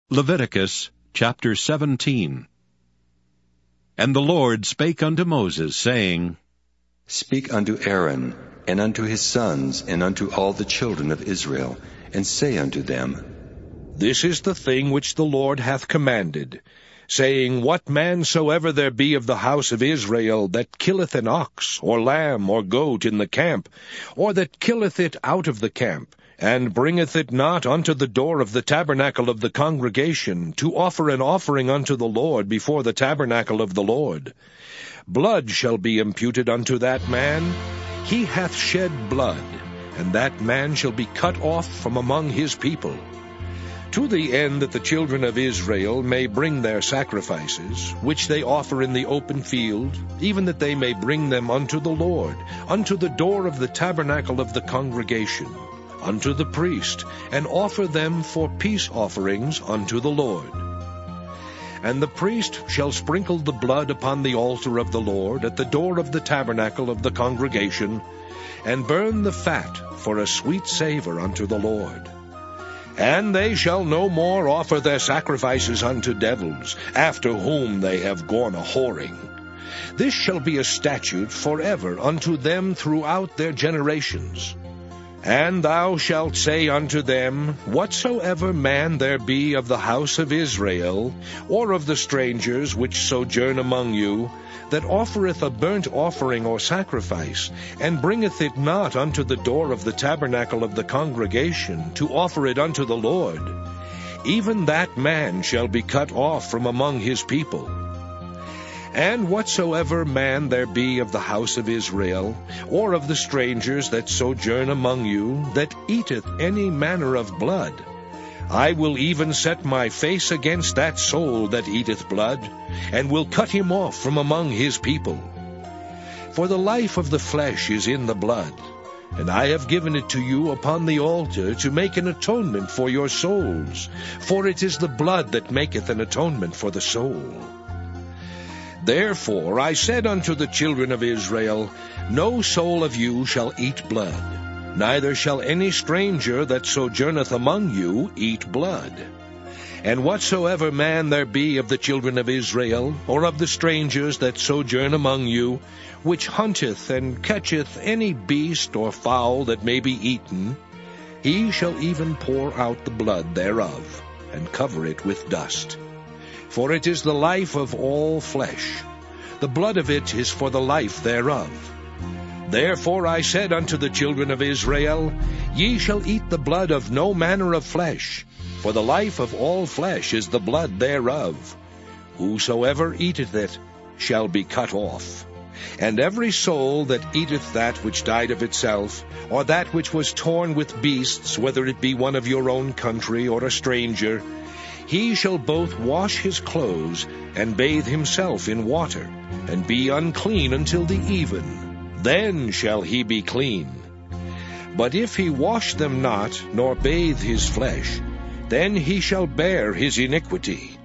Leviticus chapter 17. And the Lord spake unto Moses, saying, Speak unto Aaron, and unto his sons, and unto all the children of Israel, and say unto them, This is the thing which the Lord hath commanded, saying, What man soever there be of the house of Israel that killeth an ox, or lamb, or goat in the camp, or that killeth it out of the camp, and bringeth it not unto the door of the tabernacle of the congregation, to offer an offering unto the Lord before the tabernacle of the Lord, blood shall be imputed unto that man. He hath shed blood, and that man shall be cut off from among his people. To the end that the children of Israel may bring their sacrifices, which they offer in the open field, even that they may bring them unto the Lord, unto the door of the tabernacle of the congregation, unto the priest, and offer them for peace offerings unto the Lord. And the priest shall sprinkle the blood upon the altar of the Lord at the door of the tabernacle of the congregation, and burn the fat for a sweet savor unto the Lord. And they shall no more offer their sacrifices unto devils, after whom they have gone a-whoring. This shall be a statute forever unto them throughout their generations. And thou shalt say unto them, Whatsoever man there be of the house of Israel, or of the strangers which sojourn among you, that offereth a burnt offering or sacrifice, and bringeth it not unto the door of the tabernacle of the congregation, to offer it unto the Lord, even that man shall be cut off from among his people. And whatsoever man there be of the house of Israel, or of the strangers that sojourn among you, that eateth any manner of blood, I will even set my face against that soul that eateth blood, and will cut him off from among his people. For the life of the flesh is in the blood, and I have given it to you upon the altar to make an atonement for your souls, for it is the blood that maketh an atonement for the soul. Therefore I said unto the children of Israel, No soul of you shall eat blood, neither shall any stranger that sojourneth among you eat blood. And whatsoever man there be of the children of Israel, or of the strangers that sojourn among you, which hunteth and catcheth any beast or fowl that may be eaten, he shall even pour out the blood thereof, and cover it with dust. For it is the life of all flesh. The blood of it is for the life thereof. Therefore I said unto the children of Israel, Ye shall eat the blood of no manner of flesh, for the life of all flesh is the blood thereof. Whosoever eateth it shall be cut off. And every soul that eateth that which died of itself, or that which was torn with beasts, whether it be one of your own country or a stranger, he shall both wash his clothes, and bathe himself in water, and be unclean until the even. Then shall he be clean. But if he wash them not, nor bathe his flesh, then he shall bear his iniquity.